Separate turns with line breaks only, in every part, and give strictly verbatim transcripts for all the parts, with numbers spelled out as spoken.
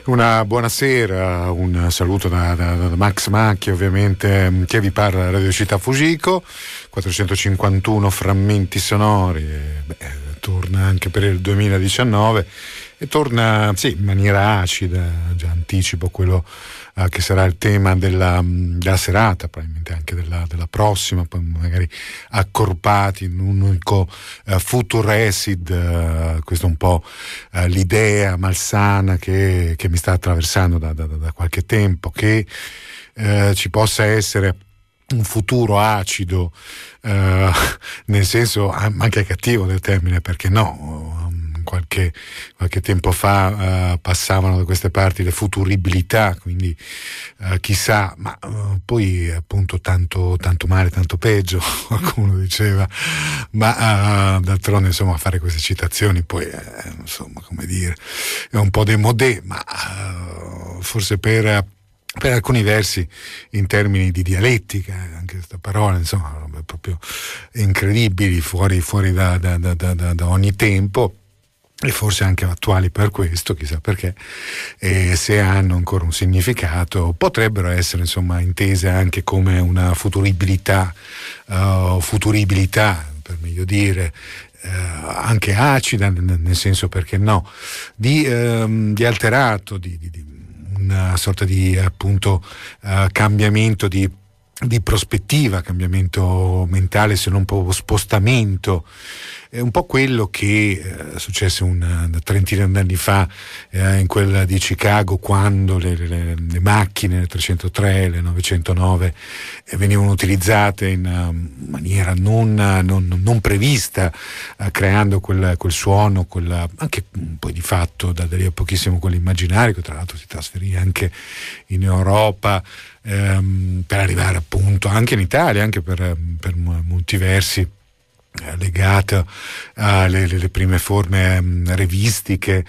Una buonasera, un saluto da, da, da Max Macchia, ovviamente, che vi parla Radio Città Fujiko, quattrocentocinquantuno frammenti sonori, e, beh, torna anche per il duemiladiciannove e torna sì in maniera acida, già anticipo quello uh, che sarà il tema della, della serata, probabilmente anche della, della prossima, poi magari accorpati in un unico uh, future acid. Uh, questo è un po' uh, l'idea malsana che, che mi sta attraversando da, da, da qualche tempo, che uh, ci possa essere un futuro acido, uh, nel senso anche cattivo del termine, perché no? Qualche, qualche tempo fa uh, passavano da queste parti le futuribilità, quindi uh, chissà, ma uh, poi appunto tanto, tanto male, tanto peggio, qualcuno diceva, ma uh, d'altronde insomma fare queste citazioni poi eh, insomma, come dire, è un po' démodé, ma uh, forse per per alcuni versi in termini di dialettica, anche questa parola insomma proprio incredibili, fuori, fuori da, da, da, da, da ogni tempo, e forse anche attuali per questo, chissà perché, e se hanno ancora un significato potrebbero essere insomma intese anche come una futuribilità, uh, futuribilità per meglio dire, uh, anche acida, nel, nel senso, perché no, di, uh, di alterato, di, di, di una sorta di appunto uh, cambiamento di, di prospettiva, cambiamento mentale, se non proprio spostamento. È un po' quello che è eh, successo una, una trentina di anni fa eh, in quella di Chicago, quando le, le, le macchine, le trecentotre, le novecentonove eh, venivano utilizzate in uh, maniera non, non, non prevista, uh, creando quel, quel suono, quella, anche poi di fatto da, da lì a pochissimo quell'immaginario, che tra l'altro si trasferì anche in Europa, ehm, per arrivare appunto anche in Italia, anche per, per molti versi legato alle le prime forme um, revistiche,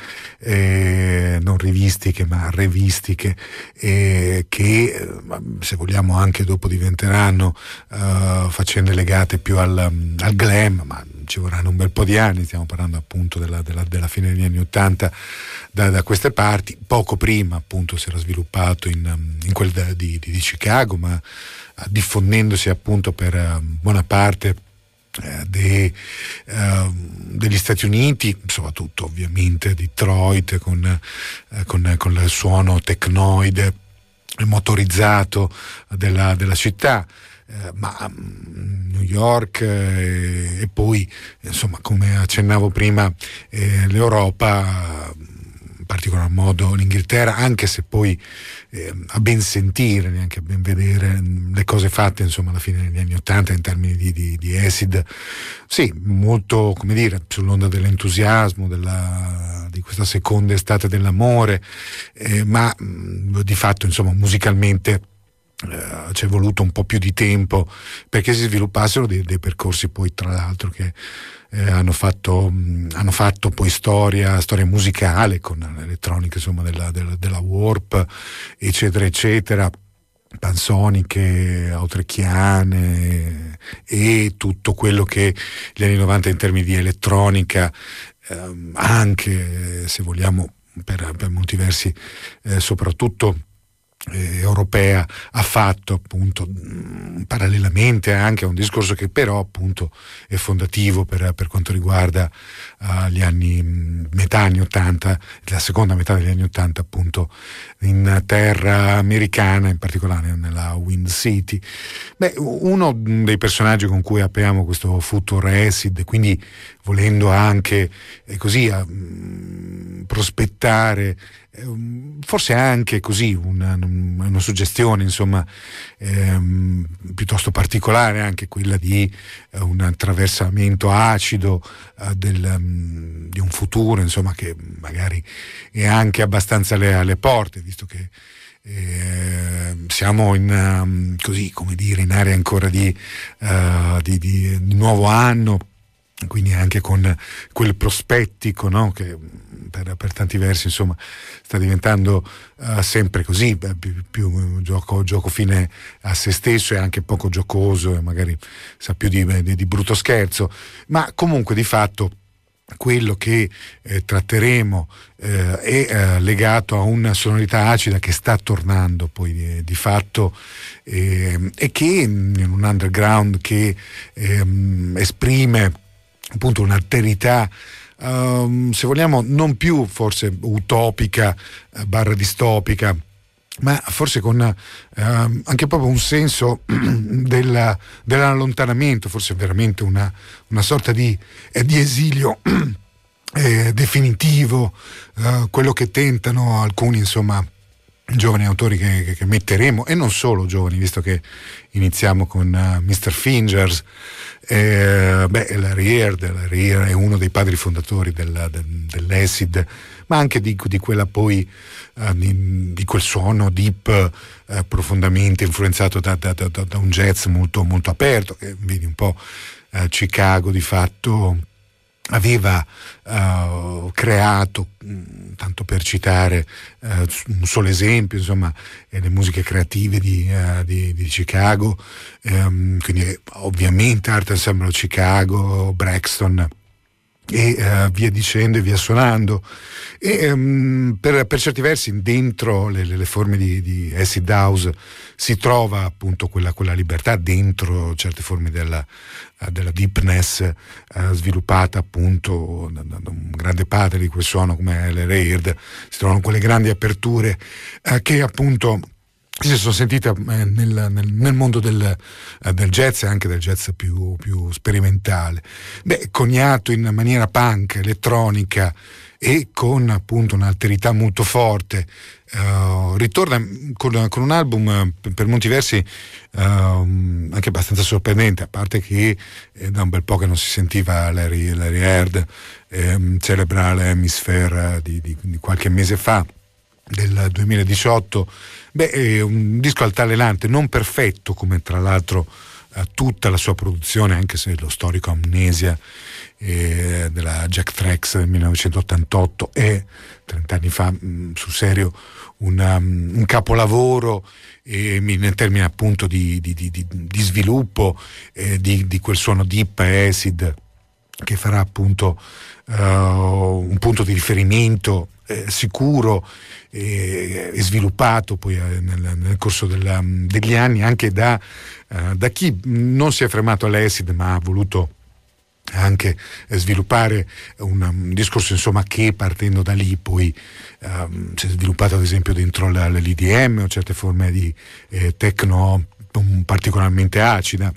eh, non rivistiche ma revistiche, eh, che se vogliamo anche dopo diventeranno uh, faccende legate più al, um, al glam, ma ci vorranno un bel po' di anni, stiamo parlando appunto della, della, della fine degli anni Ottanta da, da queste parti. Poco prima appunto si era sviluppato in, in quel di, di, di Chicago, ma uh, diffondendosi appunto per uh, buona parte Eh, de, uh, degli Stati Uniti, soprattutto ovviamente Detroit, con, eh, con, con il suono tecnoide motorizzato della, della città, eh, ma um, New York eh, e poi insomma, come accennavo prima, eh, l'Europa, in particolar modo l'Inghilterra, anche se poi eh, a ben sentire, neanche a ben vedere le cose fatte insomma alla fine degli anni Ottanta in termini di, di, di acid, sì, molto, come dire, sull'onda dell'entusiasmo della, di questa seconda estate dell'amore, eh, ma mh, di fatto insomma musicalmente Uh, ci è voluto un po' più di tempo perché si sviluppassero dei, dei percorsi poi tra l'altro che eh, hanno fatto mh, hanno fatto poi storia storia musicale con l'elettronica insomma della, della, della warp eccetera eccetera, pansoniche, autrecchiane e tutto quello che gli anni novanta in termini di elettronica, ehm, anche se vogliamo per, per molti versi eh, soprattutto Eh, europea, ha fatto appunto mh, parallelamente anche a un discorso che però appunto è fondativo per, per quanto riguarda uh, gli anni mh, metà anni ottanta, la seconda metà degli anni ottanta appunto in terra americana, in particolare nella Wind City. Beh, uno dei personaggi con cui apriamo questo future acid, quindi volendo anche eh, così a, mh, prospettare forse anche così una, una suggestione insomma ehm, piuttosto particolare, anche quella di uh, un attraversamento acido uh, del, um, di un futuro insomma che magari è anche abbastanza alle, alle porte, visto che eh, siamo in um, così come dire in area ancora di, uh, di, di, di nuovo anno, quindi anche con quel prospettico, no? Che per, per tanti versi insomma sta diventando uh, sempre così, più, più gioco, gioco fine a se stesso e anche poco giocoso e magari sa più di, di, di brutto scherzo, ma comunque di fatto quello che eh, tratteremo eh, è eh, legato a una sonorità acida che sta tornando poi eh, di fatto eh, e che in un underground che ehm, esprime appunto un'alterità um, se vogliamo non più forse utopica eh, barra distopica, ma forse con eh, anche proprio un senso della, dell'allontanamento, forse veramente una, una sorta di, eh, di esilio eh, definitivo, eh, quello che tentano alcuni insomma giovani autori che, che, che metteremo, e non solo giovani, visto che iniziamo con uh, mister Fingers, eh, beh, Larry Heard, Larry Heard è uno dei padri fondatori del, del, dell'acid, ma anche di, di quella poi uh, di, di quel suono deep uh, profondamente influenzato da, da, da, da un jazz molto, molto aperto, che vedi un po' uh, Chicago di fatto aveva uh, creato, mh, tanto per citare uh, un solo esempio, insomma, eh, le musiche creative di, uh, di, di Chicago, um, quindi eh, ovviamente Art Ensemble Chicago, Braxton e uh, via dicendo e via suonando, e um, per, per certi versi dentro le, le, le forme di, di acid house si trova appunto quella, quella libertà, dentro certe forme della, uh, della deepness uh, sviluppata appunto da, da un grande padre di quel suono come Larry Heard. Si trovano quelle grandi aperture uh, che appunto si sono sentite eh, nel, nel, nel mondo del, eh, del jazz e anche del jazz più, più sperimentale. Beh, coniato in maniera punk, elettronica e con appunto un'alterità molto forte, uh, ritorna con, con un album eh, per molti versi uh, anche abbastanza sorprendente, a parte che eh, da un bel po' che non si sentiva Larry, Larry Heard, eh, celebra l'Hemisphere di, di, di qualche mese fa, del duemiladiciotto. Beh, è un disco altalenante, non perfetto come tra l'altro eh, tutta la sua produzione, anche se lo storico Amnesia eh, della Jack Trax del millenovecentottantotto è trent'anni fa mh, sul serio una, um, un capolavoro eh, in termini appunto di, di, di, di sviluppo eh, di, di quel suono deep acid che farà appunto uh, un punto di riferimento eh, sicuro e, e sviluppato poi eh, nel, nel corso della, degli anni anche da, uh, da chi non si è fermato all'acid ma ha voluto anche eh, sviluppare un, un discorso insomma che partendo da lì poi um, si è sviluppato ad esempio dentro l'E D M o certe forme di eh, techno um, particolarmente acida.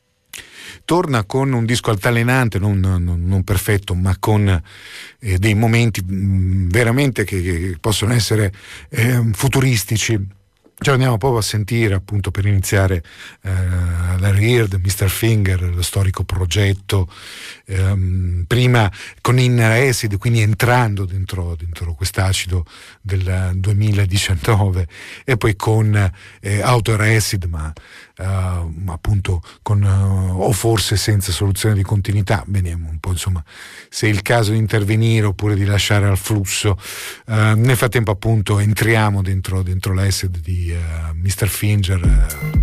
Torna con un disco altalenante, non, non, non perfetto, ma con eh, dei momenti mh, veramente che, che possono essere eh, futuristici. Ci andiamo proprio a sentire appunto per iniziare eh, Larry Heard, mister Finger, lo storico progetto, ehm, prima con Inner Acid, quindi entrando dentro, dentro quest'acido del duemiladiciannove, e poi con eh, Outer Acid, ma Uh, appunto con uh, o forse senza soluzione di continuità. Vediamo un po' insomma se è il caso di intervenire oppure di lasciare al flusso. Uh, nel frattempo appunto entriamo dentro, dentro l'acid di uh, mister Finger. uh,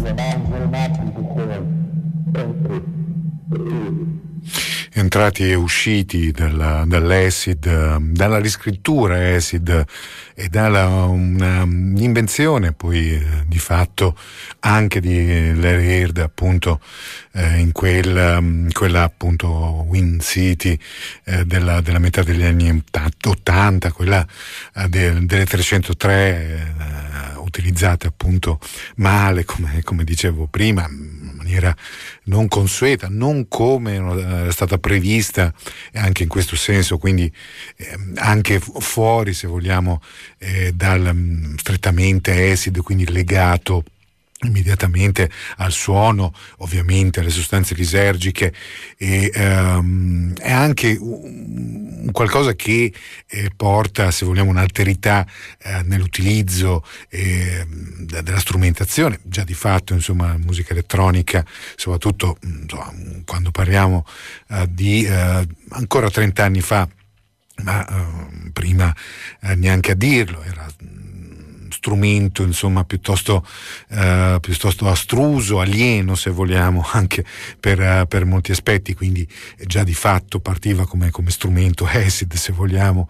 Entrati e usciti dalla, dall'Acid, dalla riscrittura Acid e dalla una, un'invenzione poi eh, di fatto anche di Larry Heard, appunto eh, in quella, in quella appunto Wind City eh, della, della metà degli anni ottanta, quella eh, de, delle trecentotré eh, utilizzate appunto male, come, come dicevo prima, in maniera non consueta, non come era stata prevista anche in questo senso, quindi eh, anche fuori, se vogliamo, eh, dal um, strettamente acid, quindi legato immediatamente al suono, ovviamente alle sostanze lisergiche, e um, è anche un qualcosa che eh, porta, se vogliamo, un'alterità eh, nell'utilizzo eh, della strumentazione. Già di fatto, insomma, la musica elettronica, soprattutto insomma, quando parliamo eh, di eh, ancora trenta anni fa, ma eh, prima eh, neanche a dirlo, era strumento insomma piuttosto eh, piuttosto astruso, alieno, se vogliamo, anche per, uh, per molti aspetti, quindi già di fatto partiva come, come strumento acid, se vogliamo,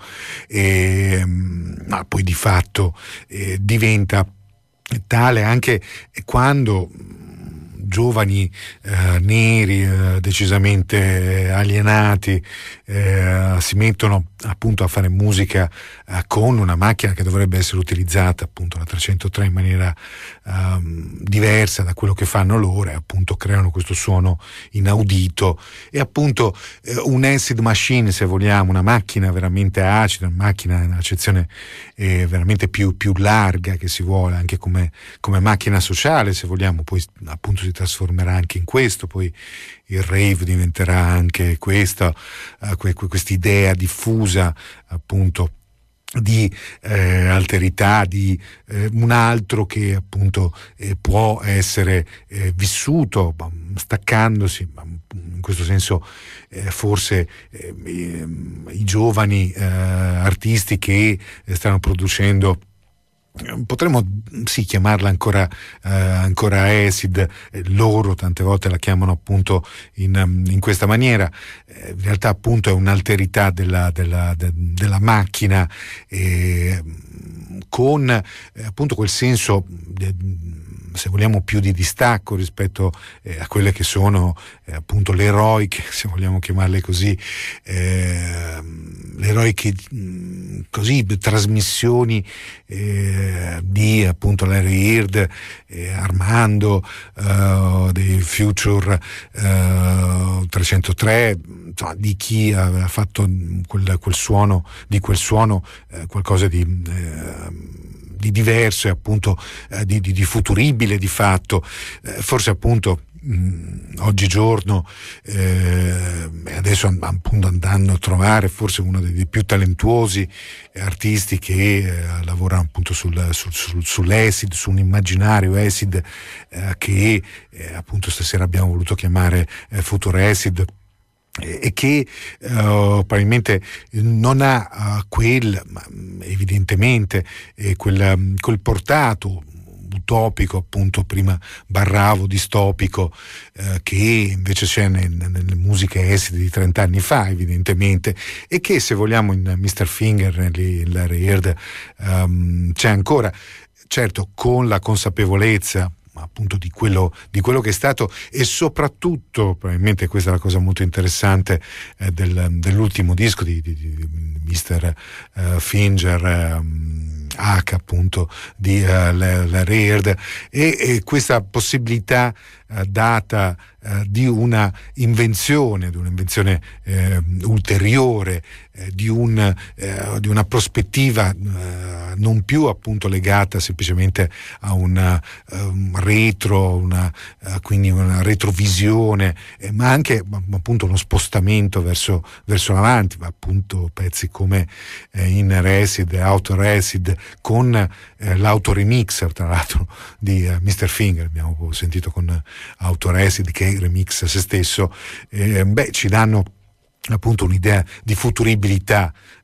e, ma poi di fatto eh, diventa tale anche quando giovani eh, neri eh, decisamente alienati eh, si mettono appunto a fare musica eh, con una macchina che dovrebbe essere utilizzata, appunto la trecentotré, in maniera um, diversa da quello che fanno loro, e appunto creano questo suono inaudito, e appunto eh, un acid machine, se vogliamo, una macchina veramente acida, una macchina nell'accezione eh, veramente più, più larga che si vuole, anche come, come macchina sociale, se vogliamo, poi appunto si trasformerà anche in questo, poi il rave diventerà anche questa, uh, que- quest'idea diffusa appunto di eh, alterità, di eh, un altro che appunto eh, può essere eh, vissuto staccandosi, in questo senso eh, forse eh, i, i giovani eh, artisti che stanno producendo, potremmo sì chiamarla ancora eh, ancora acid, eh, loro tante volte la chiamano appunto in, in questa maniera, eh, in realtà appunto è un'alterità della, della, de, della macchina, eh, con eh, appunto quel senso de, se vogliamo più di distacco rispetto eh, a quelle che sono eh, appunto le eroiche, se vogliamo chiamarle così, eh, le eroiche mh, così trasmissioni eh, di appunto Larry Heard, eh, Armando, eh, dei Future eh, trecentotré, insomma, di chi ha fatto quel, quel suono, di quel suono eh, qualcosa di eh, di diverso e appunto eh, di, di, di futuribile di fatto, eh, forse appunto mh, oggigiorno eh, adesso appunto andando a trovare forse uno dei, dei più talentuosi artisti che eh, lavorano appunto sul, sul, sul, sull'acid, su un immaginario acid eh, che eh, appunto stasera abbiamo voluto chiamare eh, Future Acid, e che uh, probabilmente non ha uh, quel, ma evidentemente eh, quel, quel portato utopico, appunto prima barravo, distopico, eh, che invece c'è nel, nelle musiche acid di trent'anni fa, evidentemente, e che, se vogliamo, in mister Finger, in Larry Heard, um, c'è ancora, certo con la consapevolezza appunto di quello, di quello che è stato, e soprattutto probabilmente questa è la cosa molto interessante eh, del, dell'ultimo disco di, di, di mister uh, Finger, um, H appunto di uh, Larry Heard, e, e questa possibilità uh, data uh, di una invenzione, di un'invenzione eh, ulteriore, eh, di, un, eh, di una prospettiva eh, non più appunto legata semplicemente a una um, retro, una, uh, quindi una retrovisione, eh, ma anche appunto uno spostamento verso, verso l'avanti, ma appunto pezzi come eh, Inner Acid, Outer Acid, con eh, l'autoremix tra l'altro di uh, mister Finger, abbiamo sentito con uh, Outer Acid che remix se stesso, eh, beh, ci danno appunto un'idea di futuribilità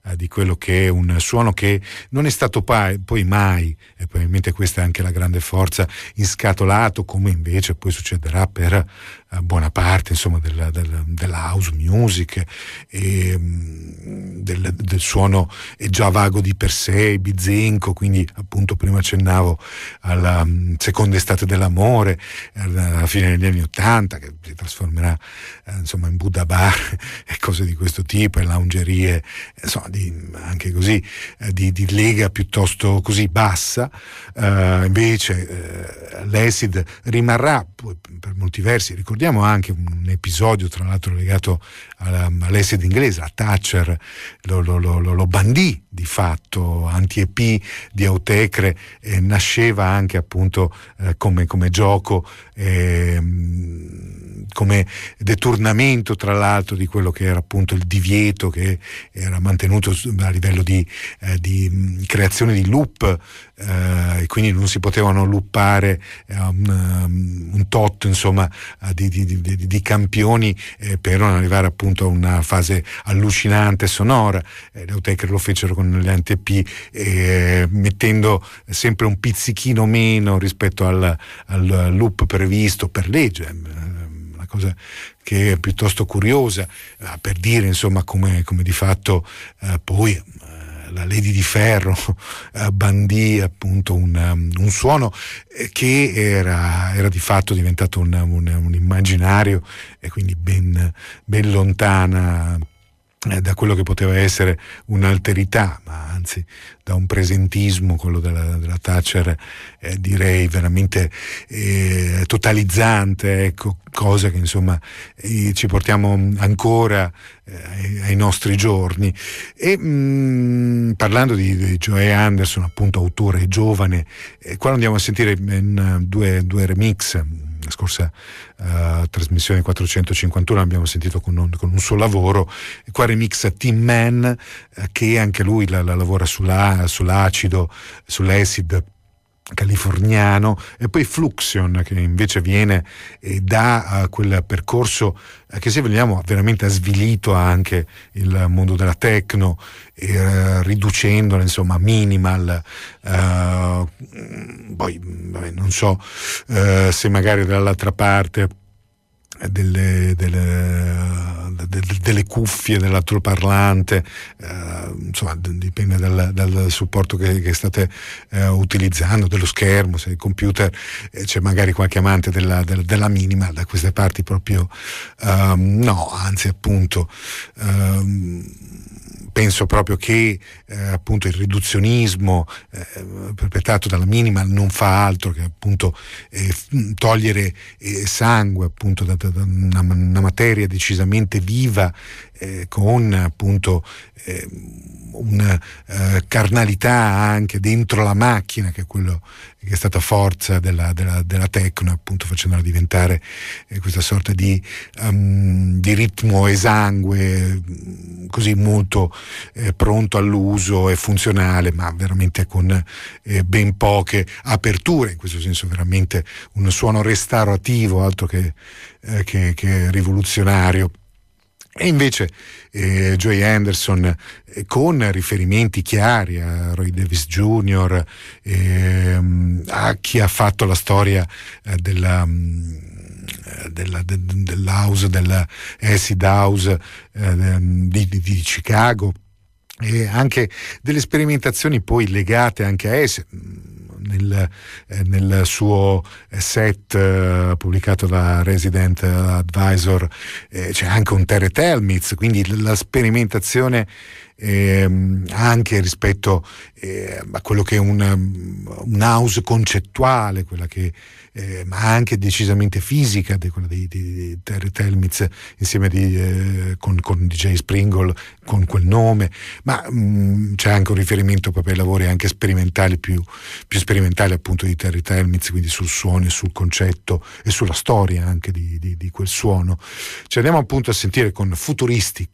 eh, di quello che è un suono che non è stato pa- poi mai, e probabilmente questa è anche la grande forza, inscatolato, come invece poi succederà per eh, buona parte insomma della, della, della house music e mh, del, del suono è già vago di per sé, bizenco, quindi appunto prima accennavo alla mh, seconda estate dell'amore, alla fine degli anni ottanta, che si trasformerà eh, insomma in Buddha bar e cose di questo tipo, e loungerie, insomma di, anche così eh, di, di lega piuttosto così bassa. Uh, invece uh, l'acid rimarrà poi, per molti versi. Ricordiamo anche un episodio tra l'altro legato alla, all'acid inglese. La Thatcher lo, lo, lo, lo bandì di fatto, anti-E P di Autechre, eh, nasceva anche appunto eh, come, come gioco, eh, come deturnamento tra l'altro di quello che era appunto il divieto che era mantenuto a livello di, eh, di creazione di loop, eh, e quindi non si potevano loopare eh, un, un tot insomma di, di, di, di campioni eh, per non arrivare appunto a una fase allucinante sonora. eh, le Autechre lo fecero con gli anti-E P, eh, mettendo sempre un pizzichino meno rispetto al, al loop previsto per legge, una cosa che è piuttosto curiosa, eh, per dire insomma come, come di fatto eh, poi eh, la Lady di Ferro eh, bandì appunto un, um, un suono eh, che era, era di fatto diventato un, un, un immaginario, e quindi ben, ben lontana eh, da quello che poteva essere un'alterità, ma anzi da un presentismo, quello della, della Thatcher, eh, direi veramente eh, totalizzante, ecco, cosa che insomma eh, ci portiamo ancora eh, ai, ai nostri giorni. E mh, parlando di, di Joey Anderson, appunto autore giovane, eh, qua andiamo a sentire in, uh, due, due remix. La scorsa uh, trasmissione quattrocentocinquantuno abbiamo sentito con un, con un suo lavoro, e qua remix Tin Man, uh, che anche lui la, la lavora sulla, sull'acido, sull'acid californiano, e poi Fluxion, che invece viene eh, da uh, quel percorso eh, che, se vogliamo, veramente ha svilito anche il mondo della techno, eh, riducendola insomma minimal. Uh, poi vabbè, non so uh, se magari dall'altra parte Delle, delle, delle, delle cuffie dell'altoparlante, eh, insomma d- dipende dal, dal supporto che, che state eh, utilizzando, dello schermo, se il computer, eh, c'è magari qualche amante della, della, della minimal. Da queste parti proprio um, no, anzi appunto um, penso proprio che eh, appunto il riduzionismo eh, perpetrato dalla minimal non fa altro che appunto eh, togliere eh, sangue appunto da, da una, una materia decisamente viva, eh, con appunto eh, una eh, carnalità anche dentro la macchina, che è quello che è stata forza della, della, della techno, appunto facendola diventare eh, questa sorta di, um, di ritmo esangue, così molto eh, pronto all'uso e funzionale, ma veramente con eh, ben poche aperture. In questo senso veramente un suono restaurativo, altro che, eh, che, che rivoluzionario. E invece eh, Joey Anderson, eh, con riferimenti chiari a Roy Davis Junior, eh, a chi ha fatto la storia eh, della, della, de, dell'house, della acid house eh, di, di, di Chicago, e anche delle sperimentazioni poi legate anche a esse. Nel, eh, nel suo set eh, pubblicato da Resident Advisor eh, c'è anche un Terry Telmitz, quindi la sperimentazione eh, anche rispetto eh, a quello che è un, un house concettuale, quella che eh, ma anche decisamente fisica, di quella di, di, di Terry Telmitz insieme di, eh, con, con D J Springle, con quel nome, ma mh, c'è anche un riferimento proprio ai lavori anche sperimentali, più, più sperimentali appunto di Terry Telmitz, quindi sul suono e sul concetto e sulla storia anche di, di, di quel suono. Ci andiamo appunto a sentire con Futuristic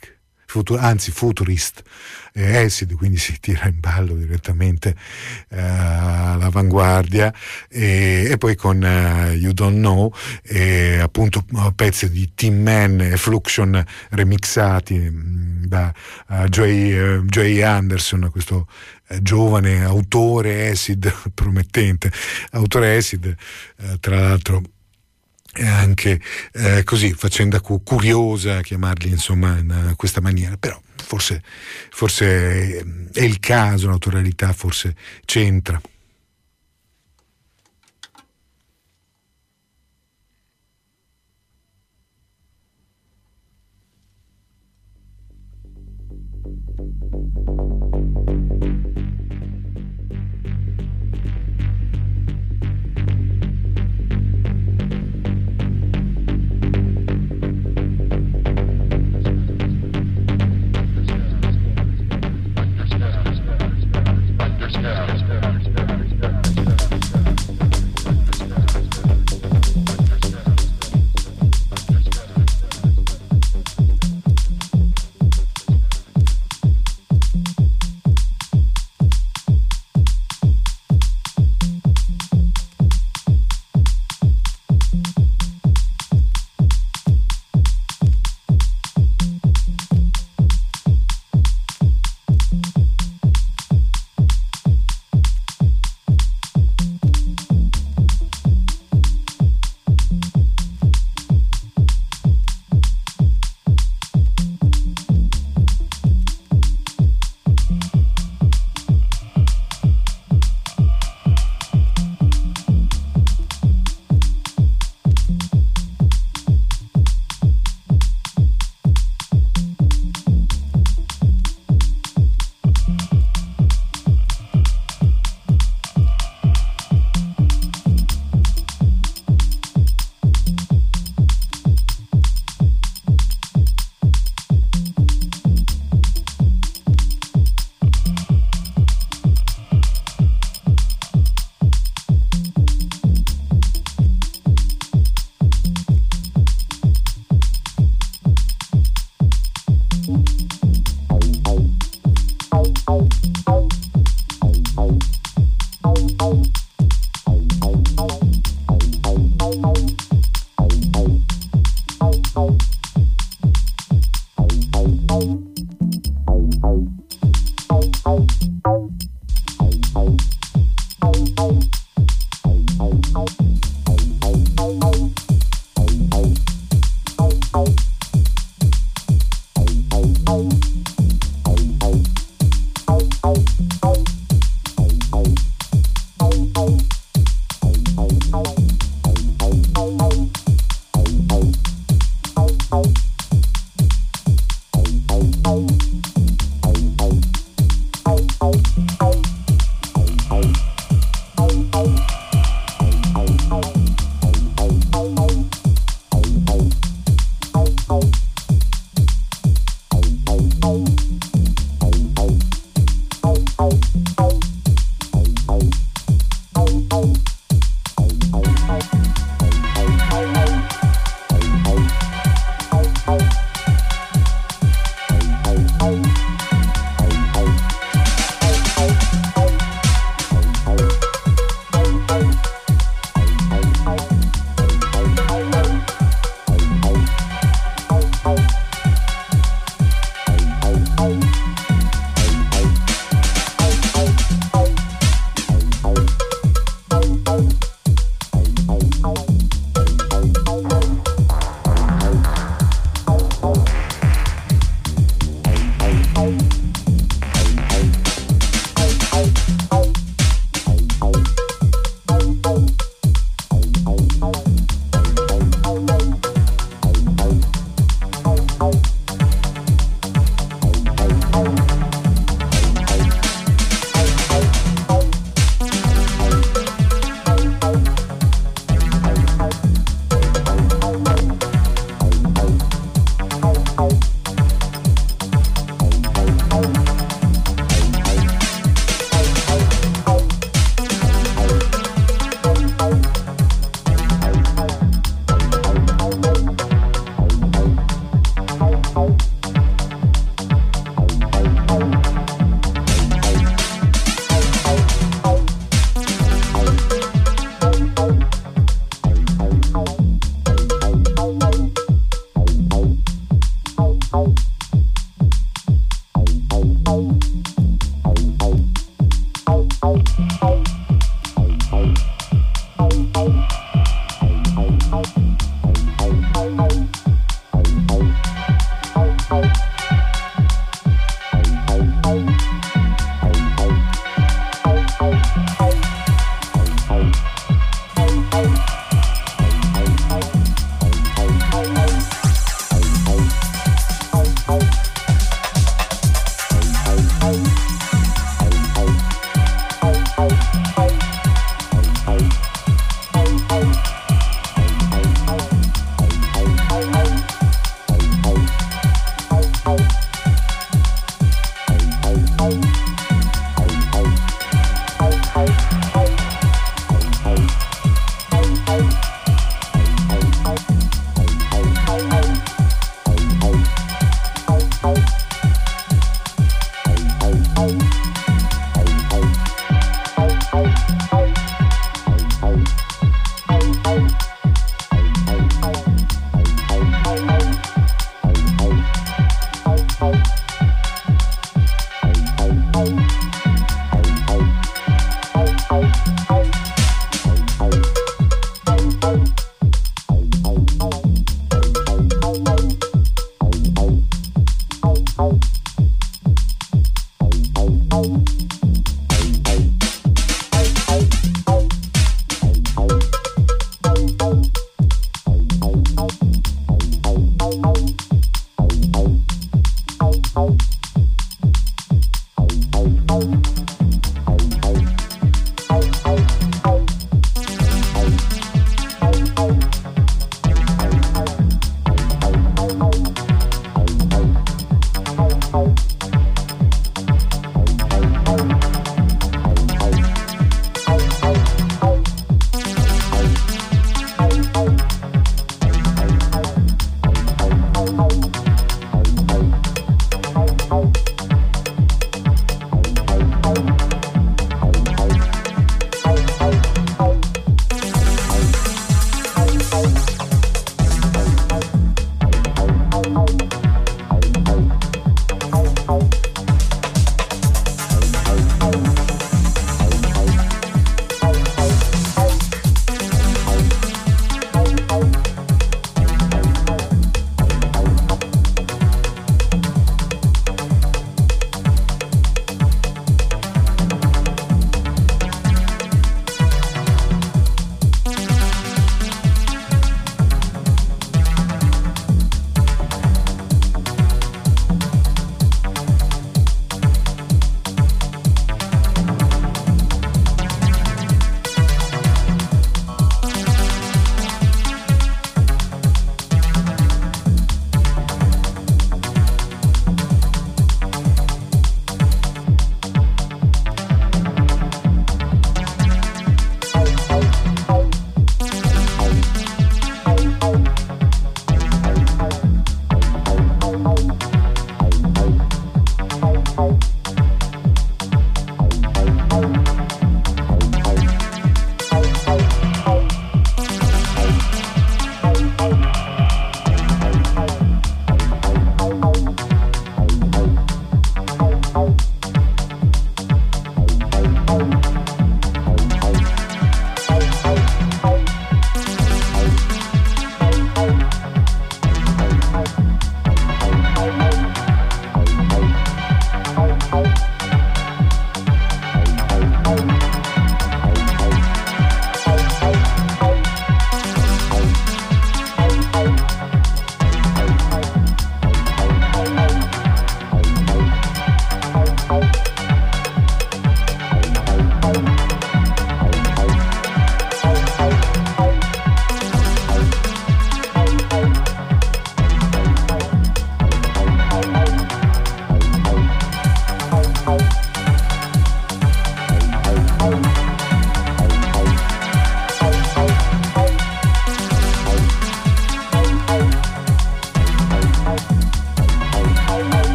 futur, anzi futurist eh, acid, quindi si tira in ballo direttamente eh, all'avanguardia, e, e poi con uh, You Don't Know, e appunto pezzi di Tin Man e Fluxion remixati mh, da uh, Joey, uh, Joey Anderson, questo uh, giovane autore acid, promettente autore acid, uh, tra l'altro e anche eh, così, faccenda cu- curiosa chiamarli insomma in uh, questa maniera, però forse, forse è il caso, l'autorialità forse c'entra.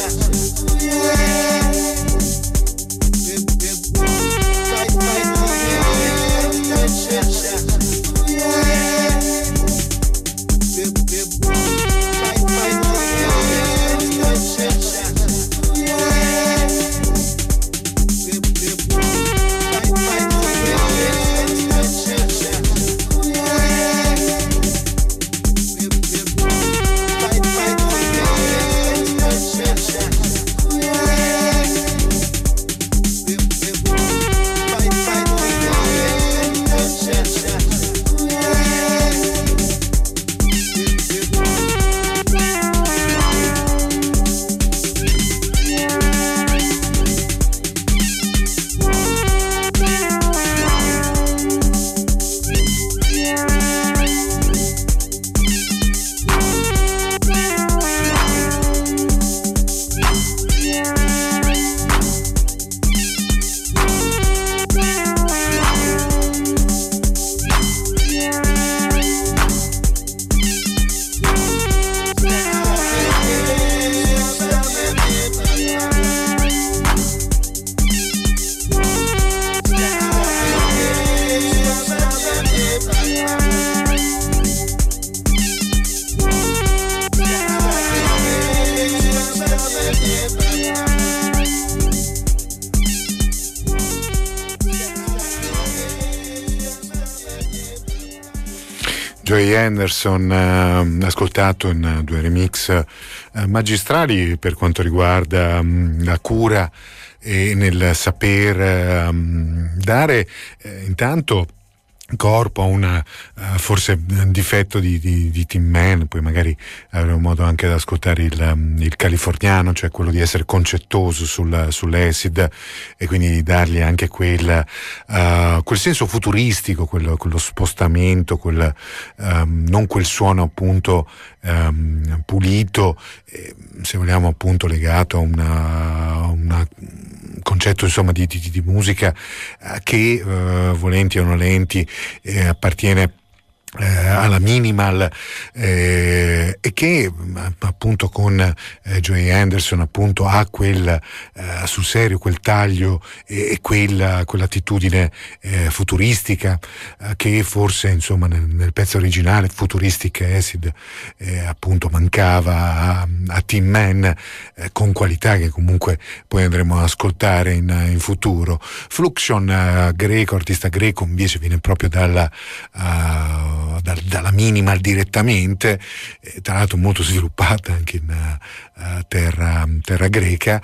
Joey Anderson, eh, ascoltato in due remix eh, magistrali per quanto riguarda mh, la cura e nel saper eh, dare eh, intanto corpo a un uh, forse un difetto di, di, di Tin Man. Poi magari avremo modo anche di ascoltare il, um, il californiano, cioè quello di essere concettoso sul, sull'acid, e quindi di dargli anche quel, uh, quel senso futuristico, quello, quello spostamento, quel, um, non quel suono appunto um, pulito, eh, se vogliamo appunto legato a una, una concetto insomma di, di, di musica eh, che eh, volenti o nolenti eh, appartiene Eh, alla minimal eh, e che appunto con eh, Joey Anderson appunto ha quel eh, sul serio quel taglio e, e quella, quell'attitudine eh, futuristica eh, che forse insomma nel, nel pezzo originale Futuristic Acid eh, appunto mancava a, a Tin Man, eh, con qualità che comunque poi andremo a ascoltare in, in futuro. Fluxion, eh, greco, artista greco, invece viene proprio dalla uh, Da, dalla minimal direttamente, eh, tra l'altro molto sviluppata anche in uh, terra, terra greca,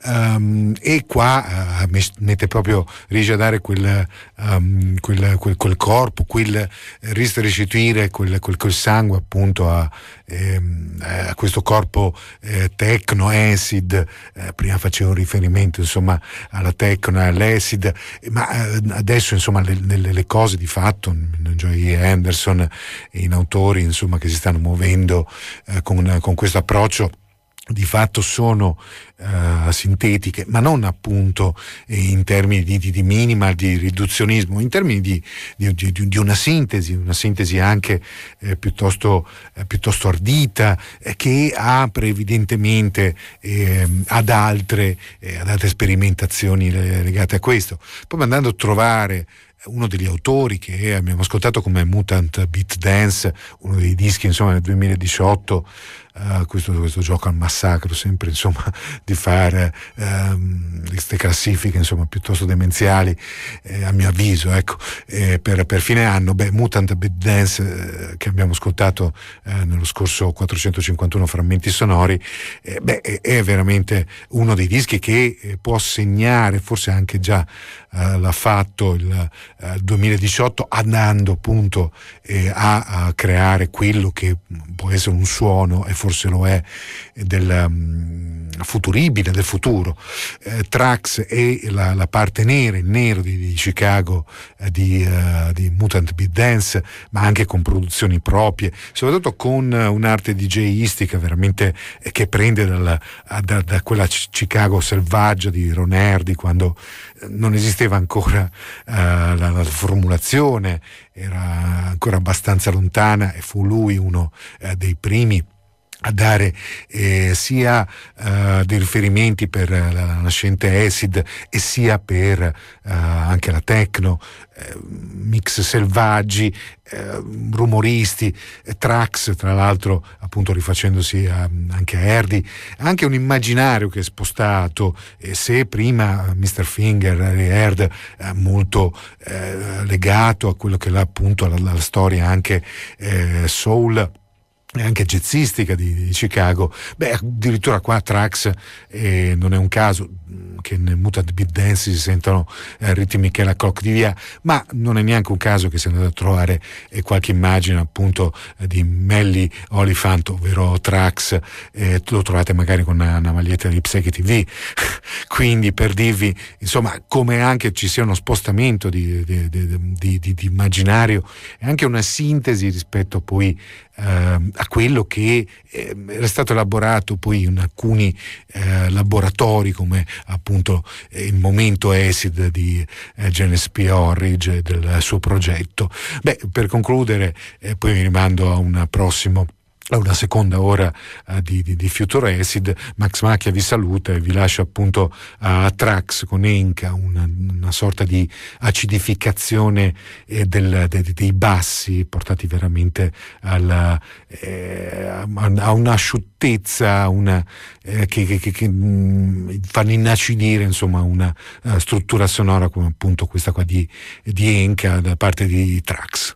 um, e qua uh, mette proprio, riesce a dare quel, um, quel, quel, quel corpo, quel restituire quel, quel, quel sangue appunto a, ehm, a questo corpo eh, techno, acid, eh, prima facevo un riferimento insomma alla techno, all'acid, ma eh, adesso insomma le, le, le cose di fatto, Joey Anderson e in autori insomma che si stanno muovendo eh, con, con questo approccio di fatto sono uh, sintetiche, ma non appunto eh, in termini di, di, di minimal, di riduzionismo, in termini di, di, di, di una sintesi, una sintesi anche eh, piuttosto, eh, piuttosto ardita, eh, che apre evidentemente eh, ad altre eh, ad altre sperimentazioni legate a questo. Poi andando a trovare uno degli autori che abbiamo ascoltato come Mutant Beat Dance, uno dei dischi insomma nel duemiladiciotto, uh, questo, questo gioco al massacro sempre insomma di fare um, queste classifiche insomma piuttosto demenziali, eh, a mio avviso, ecco, eh, per, per fine anno. Beh, Mutant Beat Dance eh, che abbiamo ascoltato eh, nello scorso quattrocentocinquantuno frammenti sonori, eh, beh, è, è veramente uno dei dischi che eh, può segnare, forse anche già Uh, l'ha fatto il uh, duemiladiciotto, andando appunto eh, a, a creare quello che può essere un suono, e forse lo è, del um, futuribile, del futuro. eh, Trax e la, la parte nera, il nero di, di Chicago, eh, di, uh, di Mutant Beat Dance, ma anche con produzioni proprie, soprattutto con uh, un'arte DJistica veramente eh, che prende dalla, da, da quella Chicago selvaggia di Ron Hardy, quando non esisteva ancora uh, la, la formulazione, era ancora abbastanza lontana, e fu lui uno uh, dei primi a dare eh, sia uh, dei riferimenti per la nascente acid e sia per uh, anche la techno, eh, mix selvaggi, eh, rumoristi, eh, tracks, tra l'altro appunto rifacendosi a, anche a Herdy, anche un immaginario che è spostato, e se prima mister Finger e Herd eh, molto eh, legato a quello che è appunto la, la storia anche eh, soul e anche jazzistica di, di Chicago, beh, addirittura qua Trax eh, non è un caso che nel Mutant Beat Dance si sentono eh, ritmi Michela Clock di via, ma non è neanche un caso che si è andato a trovare eh, qualche immagine appunto eh, di Melly Oliphant, ovvero Trax, eh, lo trovate magari con una, una maglietta di Psyche T V quindi per dirvi insomma come anche ci sia uno spostamento di, di, di, di, di, di immaginario e anche una sintesi rispetto poi eh, a quello che eh, era stato elaborato poi in alcuni eh, laboratori come appunto eh, il momento acid di eh, Janis P. Orridge e del suo progetto. Beh, per concludere, eh, poi mi rimando a un prossimo a una seconda ora uh, di, di, di Future Acid. Max Macchia vi saluta e vi lascia appunto a uh, Trax con Enka, una, una sorta di acidificazione eh, del, de, dei bassi portati veramente alla, eh, a, a un'asciuttezza una, eh, che, che, che, che mh, fanno inacidire insomma una uh, struttura sonora come appunto questa qua di, di Enka da parte di Trax.